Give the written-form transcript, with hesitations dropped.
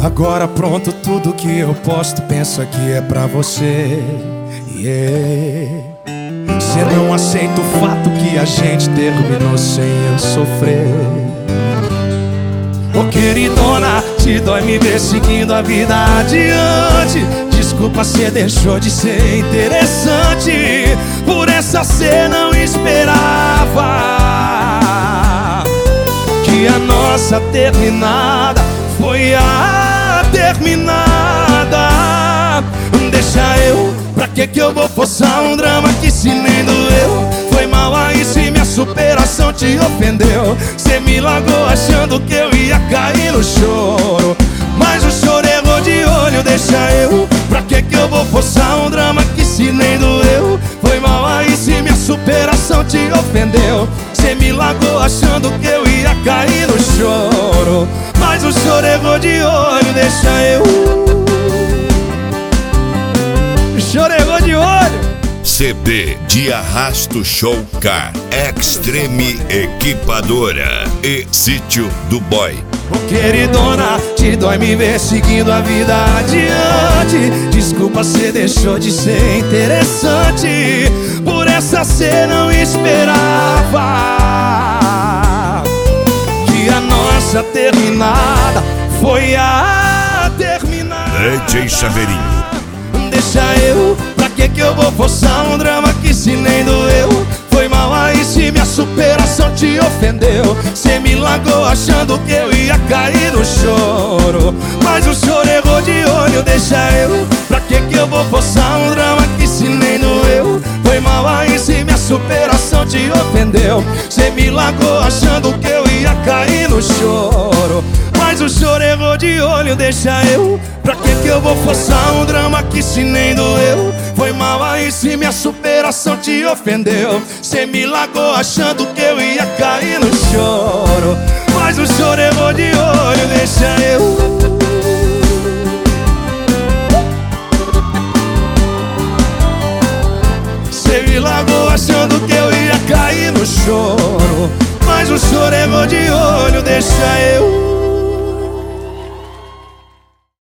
Agora pronto, tudo que eu posto, pensa que é pra você. Cê não aceita o fato que a gente terminou sem eu sofrer. Ô queridona, te dói me ver seguindo a vida adiante. Desculpa, cê deixou de ser interessante. Por essa cê não esperava que a nossa terminada foi a terminada. Deixa eu, pra que eu vou forçar um drama que se nem doeu? Foi mal aí se minha superação te ofendeu. Cê me largou achando que eu ia cair no choro, mas o choro errou de olho. Deixa eu, pra que eu vou forçar um drama que se nem doeu? Foi mal aí se minha superação te ofendeu. Cê me largou achando que eu ia cair no choro, mas o choro errou de olho. Deixa eu, o choro errou de olho. CD de Arrasto Show Car, Extreme Equipadora e Sítio do Boy. Ô queridona, te dói me ver seguindo a vida adiante. Desculpa, cê deixou de ser interessante. Por essa cê não esperava que a nossa terminada foi a terminada. DJ Chaveirinho. Deixa eu, pra que eu vou forçar um drama que se nem doeu? Foi mal aí se minha superação te ofendeu. Cê me largou achando que eu ia cair no choro, mas o choro errou de olho. Deixa eu, pra que eu vou forçar um drama que se nem doeu? Foi mal aí se minha superação te ofendeu. Cê me largou achando que eu ia cair no choro, mas o choro errou de olho. Deixa eu, pra que eu vou forçar um drama que se nem doeu? Foi mal aí se minha superação te ofendeu. Cê me largou achando que eu ia cair no choro, mas o choro errou de olho. Deixa eu, cê me largou achando que eu ia cair no choro, mas o choro errou de olho. Deixa eu.